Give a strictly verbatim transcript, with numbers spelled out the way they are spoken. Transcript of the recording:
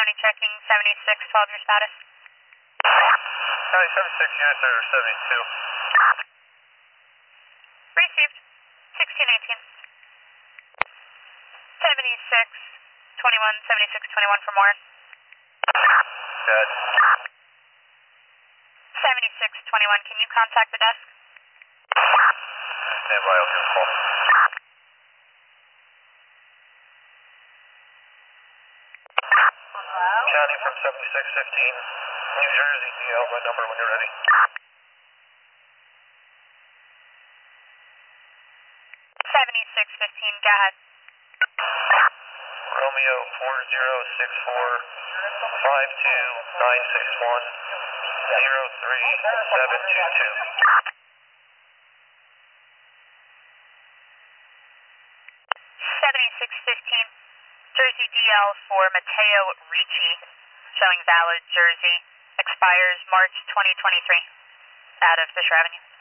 County checking seventy-six twelve, your status. County seventy-six units are seventy-two. Received. sixteen eighteen. seventy-six twenty-one, seventy-six twenty-one from Warren. Good. seventy-six twenty-one, can you contact the desk? Stand by, I'll give a call. Hello? County from seventy-six fifteen, New Jersey, D L, my number when you're ready. seventy-six fifteen, go ahead. Romeo four zero six four five two nine six one zero three seven two two. seventy-six fifteen, Jersey D L for Mateo Ricci, showing valid Jersey, expires March twenty twenty-three, out of Fisher Avenue.